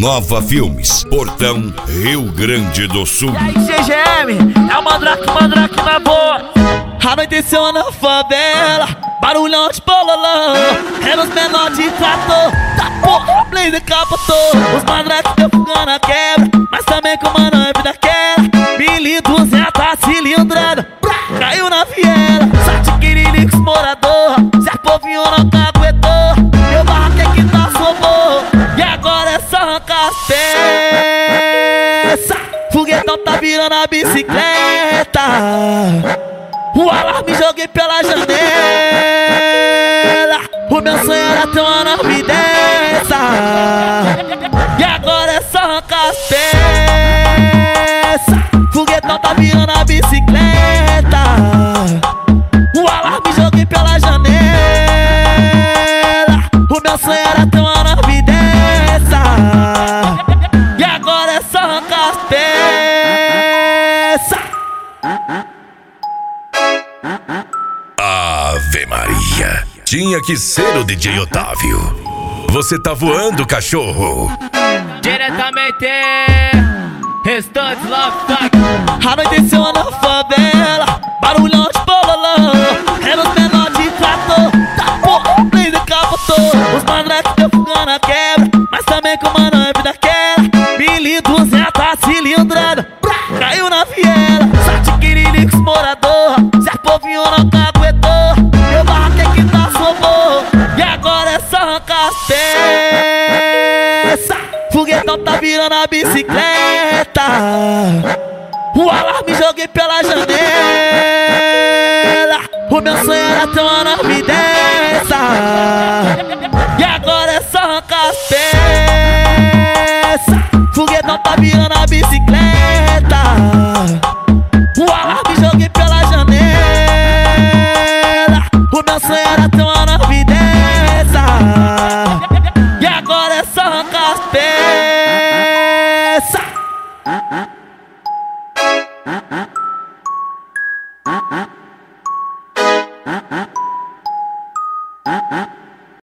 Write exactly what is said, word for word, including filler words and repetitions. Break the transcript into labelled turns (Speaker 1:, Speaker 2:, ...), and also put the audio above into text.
Speaker 1: Nova Filmes, Portão, Rio Grande do Sul.
Speaker 2: E aí, C G M, é o Mandrake, Mandrake na boa. Anoiteceu na favela, barulhão de bololão, é nos menores de trator, tá porra, blazer capotou. Os Mandrake deu fuga na quebra, mas também com uma nave daquela, mil e duzentas cilindrada, caiu na viela. Sete quiriricos morador, se a povinho não caguetou, meu barraco é que tá sobor, e agora é só arrancar as peças. Foguetão tá virando a bicicleta, o alarme joguei pela janela. O meu sonho era ter uma nave dessa, e agora é só arrancar as peças. Foguetão tá virando a bicicleta, o alarme joguei pela janela. O meu sonho era ter uma nave dessa, e agora é só arrancar as peças.
Speaker 1: Ave Maria, tinha que ser o D J Otávio. Você tá voando, cachorro.
Speaker 2: Diretamente, Restantes Love Fuck. Anoiteceu na favela, barulhão de bololão, é nos menores de trator, tá porra, blazer capotou. Os Mandrake deu fuga na quebra, mas também com uma nave daquela, mil e duzentas cilindrada, caiu na viela. Sete quiriricos morador, se a povinho não caguetou, meu barraco é que tá sobor, e agora é só arrancar as peças. Foguetão tá virando a bicicleta, o alarme joguei pela janela. O meu sonho era ter uma nave dessa, e agora é só arrancar as peças. Foguetão tá virando a